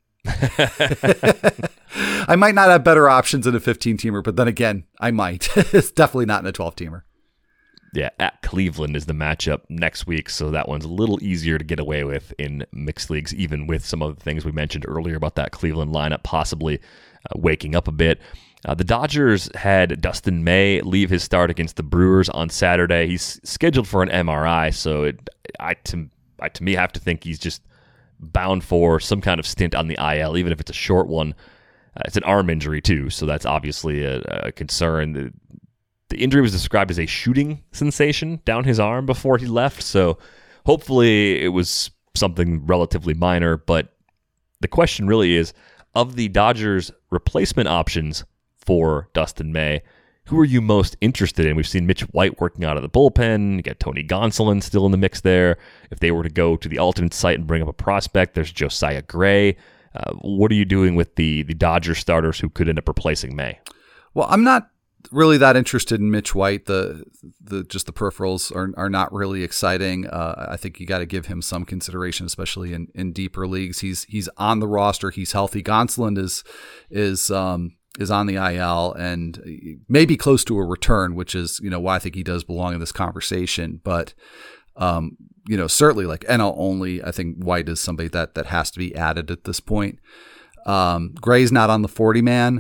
I might not have better options in a fifteen-teamer, but then again, I might. It's definitely not in a twelve-teamer. Yeah, at Cleveland is the matchup next week, so that one's a little easier to get away with in mixed leagues, even with some of the things we mentioned earlier about that Cleveland lineup possibly uh, waking up a bit. Uh, the Dodgers had Dustin May leave his start against the Brewers on Saturday. He's scheduled for an M R I, so it, I, to, I, to me, have to think he's just bound for some kind of stint on the I L, even if it's a short one. Uh, it's an arm injury, too, so that's obviously a, a concern. The, the injury was described as a shooting sensation down his arm before he left, so hopefully it was something relatively minor, but the question really is, of the Dodgers' replacement options for Dustin May, who are you most interested in? We've seen Mitch White working out of the bullpen. You got Tony Gonsolin still in the mix there. If they were to go to the alternate site and bring up a prospect, there's Josiah Gray. Uh, what are you doing with the the Dodgers starters who could end up replacing May? Well, I'm not really that interested in Mitch White. The the just the peripherals are are not really exciting. Uh, I think you got to give him some consideration, especially in, in deeper leagues. He's he's on the roster. He's healthy. Gonsolin is is um, is on the I L and maybe close to a return, which is, you know, why I think he does belong in this conversation. But um, you know, certainly like N L only, I think White is somebody that that has to be added at this point. Um, Gray's not on the forty man.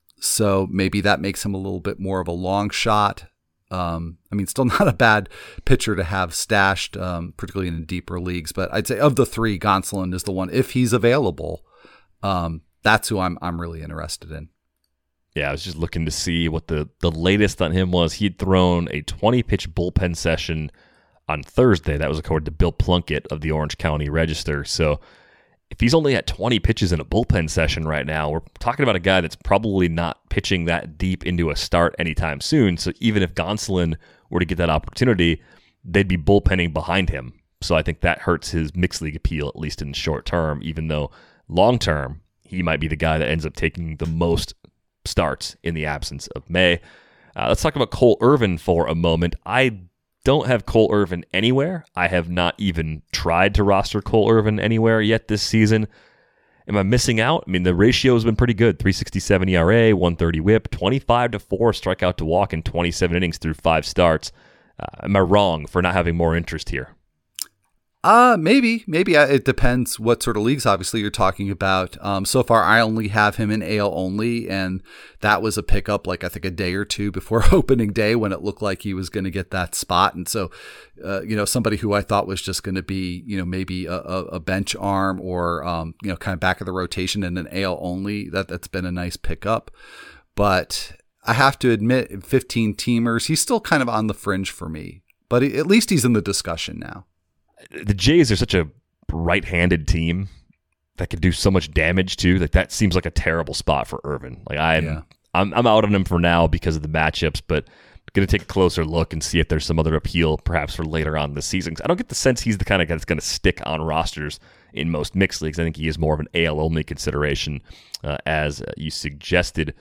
So maybe that makes him a little bit more of a long shot. Um, I mean, still not a bad pitcher to have stashed, um, particularly in deeper leagues. But I'd say of the three, Gonsolin is the one, if he's available. Um, that's who I'm I'm really interested in. Yeah, I was just looking to see what the, the latest on him was. He'd thrown a twenty-pitch bullpen session on Thursday. That was according to Bill Plunkett of the Orange County Register. So if he's only at twenty pitches in a bullpen session right now, we're talking about a guy that's probably not pitching that deep into a start anytime soon. So even if Gonsolin were to get that opportunity, they'd be bullpenning behind him. So I think that hurts his mixed league appeal, at least in the short term, even though long term, he might be the guy that ends up taking the most starts in the absence of May. Uh, let's talk about Cole Irvin for a moment. I don't have Cole Irvin anywhere. I have not even tried to roster Cole Irvin anywhere yet this season. Am I missing out? I mean, the ratio has been pretty good. three sixty-seven E R A, one thirty whip, twenty-five to four strikeout to walk in twenty-seven innings through five starts. Uh, am I wrong for not having more interest here? Uh, maybe, maybe it depends what sort of leagues, obviously, you're talking about. Um, so far, I only have him in A L only, and that was a pickup, like I think a day or two before opening day when it looked like he was going to get that spot. And so, uh, you know, somebody who I thought was just going to be, you know, maybe a, a bench arm or, um, you know, kind of back of the rotation in an A L only, that, that's been a nice pickup. But I have to admit, fifteen teamers, he's still kind of on the fringe for me, but at least he's in the discussion now. The Jays are such a right-handed team that could do so much damage too. Like that seems like a terrible spot for Irvin. Like I'm, yeah. I'm, I'm out on him for now because of the matchups, but going to take a closer look and see if there's some other appeal, perhaps for later on in the season. I don't get the sense he's the kind of guy that's going to stick on rosters in most mixed leagues. I think he is more of an A L only consideration, uh, as you suggested.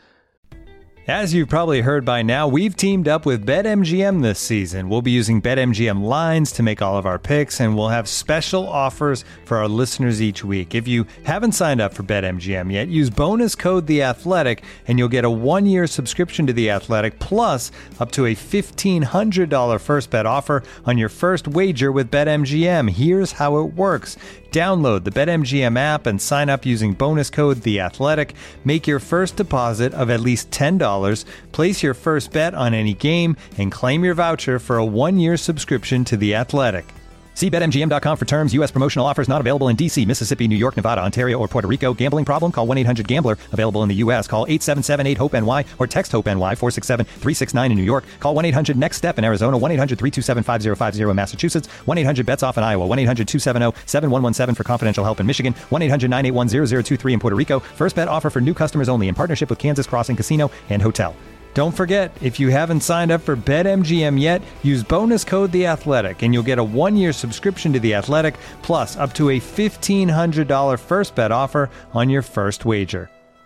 As you've probably heard by now, we've teamed up with BetMGM this season. We'll be using BetMGM lines to make all of our picks, and we'll have special offers for our listeners each week. If you haven't signed up for BetMGM yet, use bonus code The Athletic, and you'll get a one-year subscription to The Athletic, plus up to a fifteen hundred dollars first bet offer on your first wager with BetMGM. Here's how it works. Download the BetMGM app and sign up using bonus code THEATHLETIC. Make your first deposit of at least ten dollars, place your first bet on any game, and claim your voucher for a one-year subscription to The Athletic. See Bet M G M dot com for terms. U S promotional offers not available in D C, Mississippi, New York, Nevada, Ontario, or Puerto Rico. Gambling problem? Call one eight hundred gambler. Available in the U S. Call eight seven seven eight hope N Y or text HOPE-NY four six seven three six nine in New York. Call one eight hundred next step in Arizona. one eight hundred three two seven five zero five zero in Massachusetts. one eight hundred bets off in Iowa. one eight hundred two seven zero seven one one seven for confidential help in Michigan. one eight hundred nine eight one zero zero two three in Puerto Rico. First bet offer for new customers only in partnership with Kansas Crossing Casino and Hotel. Don't forget, if you haven't signed up for BetMGM yet, use bonus code THEATHLETIC and you'll get a one-year subscription to The Athletic, plus up to a fifteen hundred dollars first bet offer on your first wager.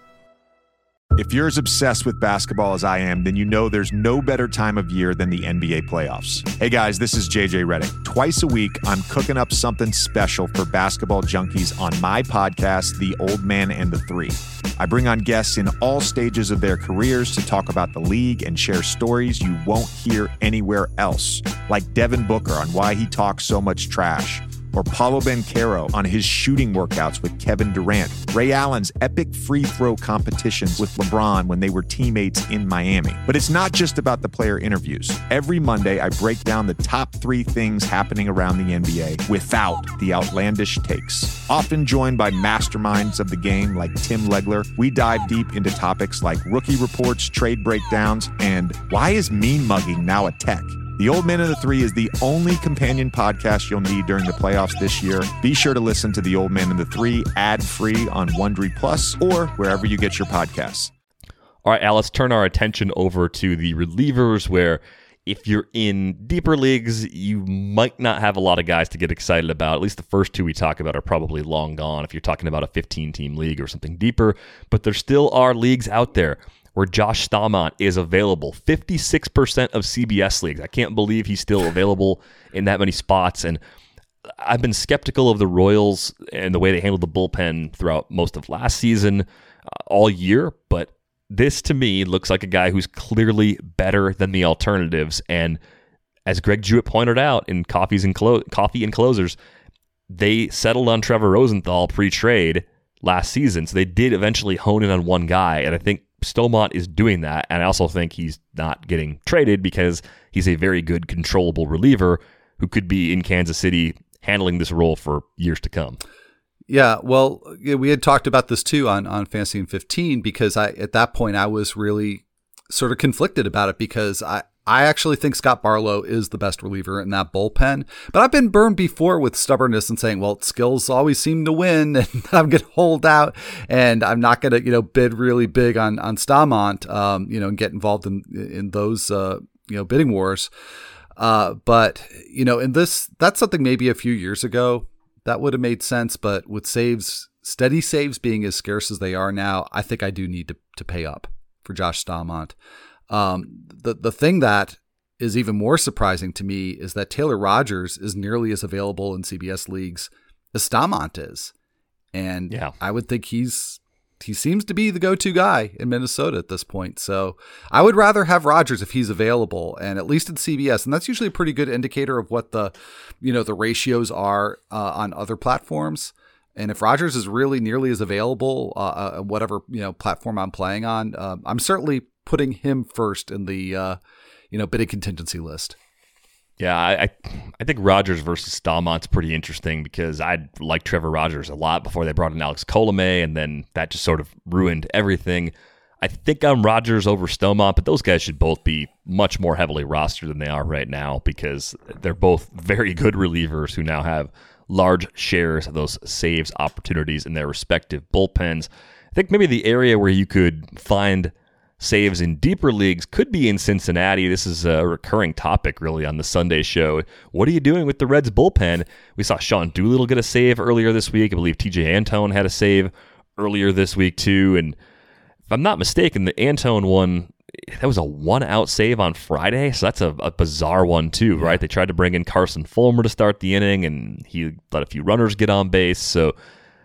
If you're as obsessed with basketball as I am, then you know there's no better time of year than the N B A playoffs. Hey guys, this is J J Redick. Twice a week, I'm cooking up something special for basketball junkies on my podcast, The Old Man and the Three. I bring on guests in all stages of their careers to talk about the league and share stories you won't hear anywhere else, like Devin Booker on why he talks so much trash, or Paolo Banchero on his shooting workouts with Kevin Durant, Ray Allen's epic free throw competitions with LeBron when they were teammates in Miami. But it's not just about the player interviews. Every Monday, I break down the top three things happening around the N B A without the outlandish takes. Often joined by masterminds of the game like Tim Legler, we dive deep into topics like rookie reports, trade breakdowns, and why is mean mugging now a tech? The Old Man and the Three is the only companion podcast you'll need during the playoffs this year. Be sure to listen to The Old Man and the Three ad-free on Wondery Plus or wherever you get your podcasts. All right, Al, let's turn our attention over to the relievers, where if you're in deeper leagues, you might not have a lot of guys to get excited about. At least the first two we talk about are probably long gone if you're talking about a fifteen-team league or something deeper. But there still are leagues out there where Josh Staumont is available. fifty-six percent of C B S leagues. I can't believe he's still available in that many spots. And I've been skeptical of the Royals and the way they handled the bullpen throughout most of last season, uh, all year. But this, to me, looks like a guy who's clearly better than the alternatives. And as Greg Jewett pointed out in Coffees and Clo- Coffee and Closers, they settled on Trevor Rosenthal pre-trade last season. So they did eventually hone in on one guy. And I think Staumont is doing that, and I also think he's not getting traded because he's a very good controllable reliever who could be in Kansas City handling this role for years to come. Yeah, well, we had talked about this too on, on Fantasy in fifteen, because I at that point I was really sort of conflicted about it, because I, I actually think Scott Barlow is the best reliever in that bullpen. But I've been burned before with stubbornness and saying, well, skills always seem to win, and I'm going to hold out, and I'm not going to, you know, bid really big on on Staumont, um, you know, and get involved in in those uh, you know bidding wars. Uh, but you know, in this, that's something maybe a few years ago that would have made sense. But with saves, steady saves being as scarce as they are now, I think I do need to to pay up for Josh Staumont. Um, the, the thing that is even more surprising to me is that Taylor Rogers is nearly as available in C B S leagues as Staumont is. And yeah. I would think he's, he seems to be the go-to guy in Minnesota at this point. So I would rather have Rogers if he's available, and at least in C B S. And that's usually a pretty good indicator of what the, you know, the ratios are uh, on other platforms. And if Rogers is really nearly as available, uh, uh, whatever, you know, platform I'm playing on, uh, I'm certainly putting him first in the, uh, you know, bidding contingency list. Yeah, I I think Rogers versus Staumont's pretty interesting, because I liked Trevor Rogers a lot before they brought in Alex Colomé, and then that just sort of ruined everything. I think I'm Rogers over Staumont, but those guys should both be much more heavily rostered than they are right now, because they're both very good relievers who now have large shares of those saves opportunities in their respective bullpens. I think maybe the area where you could find saves in deeper leagues could be in Cincinnati. This is a recurring topic, really, on the Sunday show. What are you doing with the Reds bullpen? We saw Sean Doolittle get a save earlier this week. I believe T J Antone had a save earlier this week, too. And if I'm not mistaken, the Antone one, that was a one-out save on Friday, so that's a, a bizarre one, too, right? They tried to bring in Carson Fulmer to start the inning, and he let a few runners get on base. So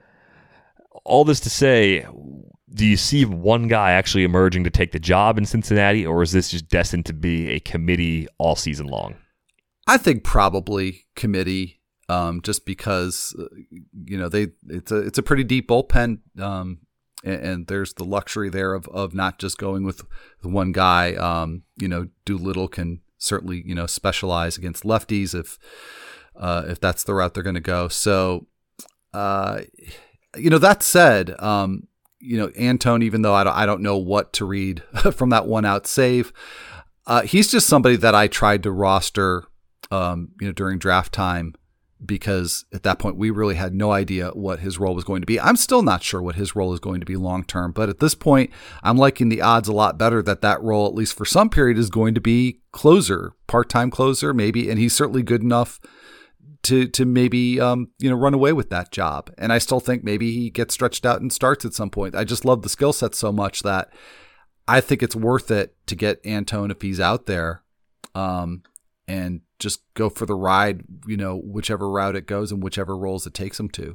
all this to say, do you see one guy actually emerging to take the job in Cincinnati, or is this just destined to be a committee all season long? I think probably committee. um, just because uh, you know they it's a it's a pretty deep bullpen, um, and, and there's the luxury there of of not just going with one guy. Um, you know, Doolittle can certainly you know specialize against lefties if uh, if that's the route they're going to go. So, uh, you know, that said, um, you know, Antone, even though I don't I don't know what to read from that one out save, uh, he's just somebody that I tried to roster, um, you know, during draft time, because at that point we really had no idea what his role was going to be. I'm still not sure what his role is going to be long term, but at this point I'm liking the odds a lot better that that role, at least for some period, is going to be closer, part-time closer maybe, and he's certainly good enough to to maybe um, you know run away with that job. And I still think maybe he gets stretched out and starts at some point. I just love the skill set so much that I think it's worth it to get Antone if he's out there, um, and just go for the ride, you know, whichever route it goes and whichever roles it takes him to.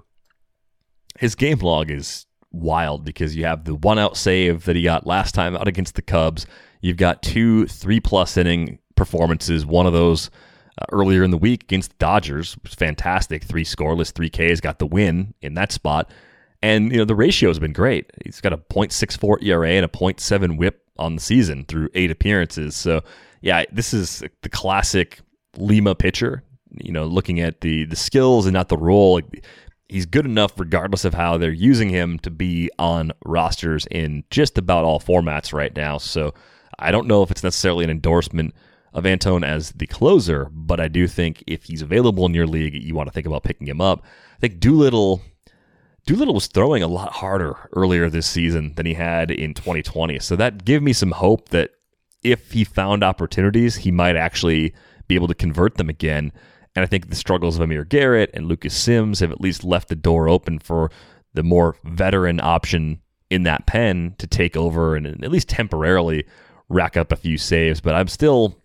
His game log is wild because you have the one out save that he got last time out against the Cubs. You've got two three plus inning performances. One of those uh, earlier in the week against the Dodgers was fantastic. Three scoreless, three Ks, got the win in that spot. And, you know, the ratio has been great. He's got a point six four E R A and a point seven whip on the season through eight appearances. So, yeah, this is the classic Lima pitcher, you know, looking at the the skills and not the role. He's good enough regardless of how they're using him to be on rosters in just about all formats right now. So I don't know if it's necessarily an endorsement of Antone as the closer, but I do think if he's available in your league, you want to think about picking him up. I think Doolittle Doolittle was throwing a lot harder earlier this season than he had in twenty twenty. So that gave me some hope that if he found opportunities, he might actually be able to convert them again. And I think the struggles of Amir Garrett and Lucas Sims have at least left the door open for the more veteran option in that pen to take over and at least temporarily rack up a few saves. But I'm still,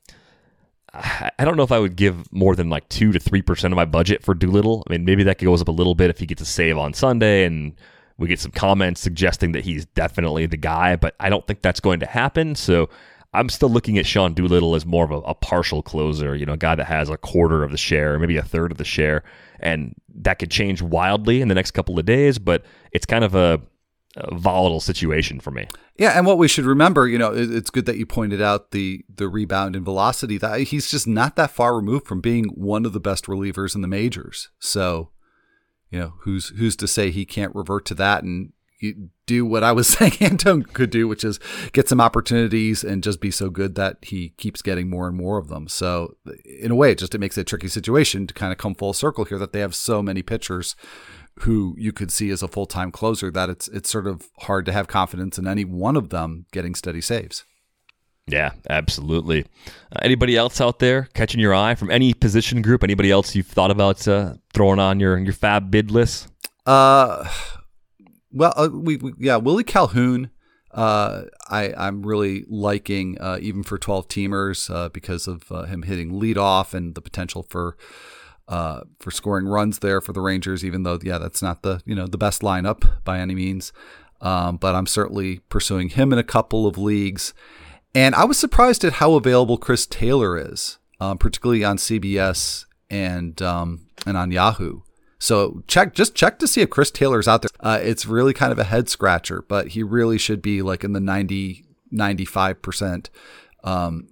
I don't know if I would give more than like two to three percent of my budget for Doolittle. I mean, maybe that goes up a little bit if he gets a save on Sunday and we get some comments suggesting that he's definitely the guy, but I don't think that's going to happen. So I'm still looking at Sean Doolittle as more of a, a partial closer, you know, a guy that has a quarter of the share, maybe a third of the share, and that could change wildly in the next couple of days, but it's kind of a, a volatile situation for me. Yeah, and what we should remember, you know, it, it's good that you pointed out the the rebound and velocity. That he's just not that far removed from being one of the best relievers in the majors. So, you know, who's who's to say he can't revert to that and you do what I was saying Antone could do, which is get some opportunities and just be so good that he keeps getting more and more of them. So in a way, it just it makes it a tricky situation to kind of come full circle here that they have so many pitchers who you could see as a full-time closer that it's it's sort of hard to have confidence in any one of them getting steady saves. Yeah, absolutely. Uh, anybody else out there catching your eye from any position group? Anybody else you've thought about uh, throwing on your, your fab bid list? Uh... Well, uh, we, we yeah, Willie Calhoun. Uh, I I'm really liking uh, even for twelve teamers uh, because of uh, him hitting leadoff and the potential for uh, for scoring runs there for the Rangers. Even though yeah, that's not the you know the best lineup by any means, um, but I'm certainly pursuing him in a couple of leagues. And I was surprised at how available Chris Taylor is, um, particularly on C B S and um, and on Yahoo. So check, just check to see if Chris Taylor's out there. Uh, it's really kind of a head scratcher, but he really should be like in the ninety, ninety-five percent um,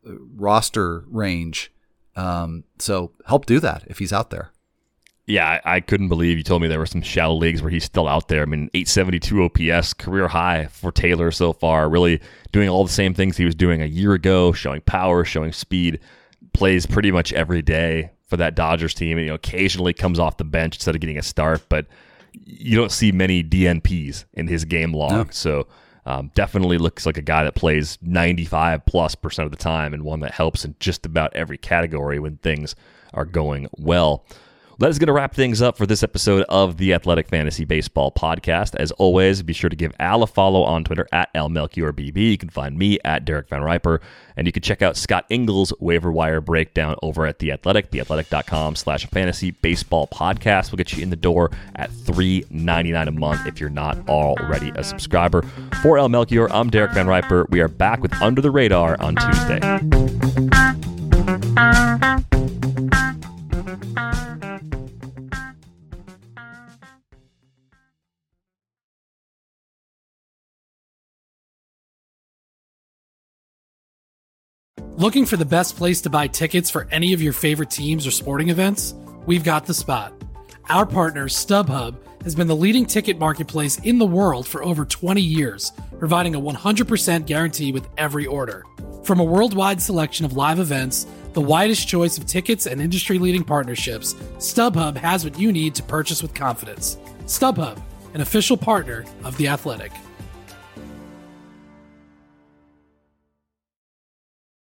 roster range. Um, so help do that if he's out there. Yeah, I, I couldn't believe you told me there were some shallow leagues where he's still out there. I mean, eight seventy-two O P S, career high for Taylor so far, really doing all the same things he was doing a year ago, showing power, showing speed, plays pretty much every day for that Dodgers team, and you know, occasionally comes off the bench instead of getting a start, but you don't see many D N Ps in his game log. No. So um, definitely looks like a guy that plays ninety-five plus percent of the time and one that helps in just about every category when things are going well. That is going to wrap things up for this episode of the Athletic Fantasy Baseball Podcast. As always, be sure to give Al a follow on Twitter at Al Melchior B B. You can find me at Derek Van Riper, and you can check out Scott Ingles' waiver wire breakdown over at The Athletic, theathletic.com slash fantasy baseball podcast. We'll get you in the door at three ninety-nine a month if you're not already a subscriber. For Al Melchior, I'm Derek Van Riper. We are back with Under the Radar on Tuesday. Looking for the best place to buy tickets for any of your favorite teams or sporting events? We've got the spot. Our partner, StubHub, has been the leading ticket marketplace in the world for over twenty years, providing a one hundred percent guarantee with every order. From a worldwide selection of live events, the widest choice of tickets and industry-leading partnerships, StubHub has what you need to purchase with confidence. StubHub, an official partner of The Athletic.